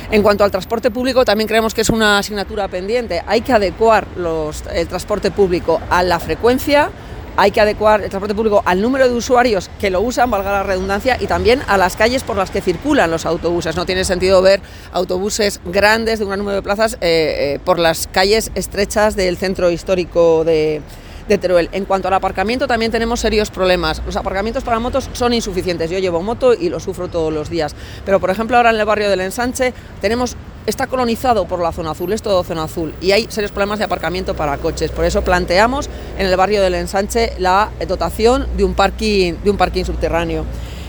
En cuanto al transporte público, también creemos que es una asignatura pendiente. Hay que adecuar el transporte público a la frecuencia, hay que adecuar el transporte público al número de usuarios que lo usan, valga la redundancia, y también a las calles por las que circulan los autobuses. No tiene sentido ver autobuses grandes de un gran número de plazas por las calles estrechas del centro histórico de Teruel. En cuanto al aparcamiento, también tenemos serios problemas. Los aparcamientos para motos son insuficientes. Yo llevo moto y lo sufro todos los días. Pero, por ejemplo, ahora en el barrio del Ensanche está colonizado por la zona azul, es todo zona azul, y hay serios problemas de aparcamiento para coches. Por eso planteamos en el barrio del Ensanche la dotación de un parking subterráneo.